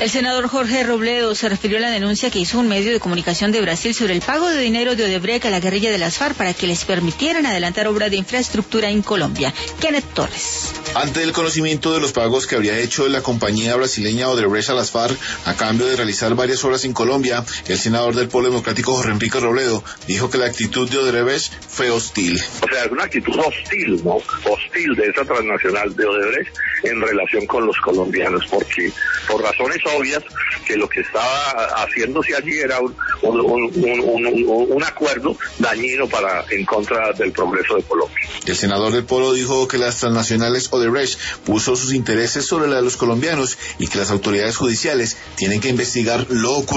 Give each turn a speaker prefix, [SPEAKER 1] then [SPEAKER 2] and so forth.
[SPEAKER 1] El senador Jorge Robledo se refirió a la denuncia que hizo un medio de comunicación de Brasil sobre el pago de dinero de Odebrecht a la guerrilla de las FARC para que les permitieran adelantar obras de infraestructura en Colombia. Kenneth Torres.
[SPEAKER 2] Ante el conocimiento de los pagos que habría hecho la compañía brasileña Odebrecht a las FARC a cambio de realizar varias obras en Colombia, el senador del Polo Democrático Jorge Enrique Robledo dijo que la actitud de Odebrecht fue hostil.
[SPEAKER 3] O sea, es una actitud hostil, ¿no? Hostil de esa transnacional de Odebrecht en relación con los colombianos, porque por razones obvias que lo que estaba haciéndose allí era un acuerdo dañino en contra del progreso de Colombia.
[SPEAKER 2] El senador del Polo dijo que las transnacionales Odebrecht puso sus intereses sobre la de los colombianos y que las autoridades judiciales tienen que investigar lo ocurrido.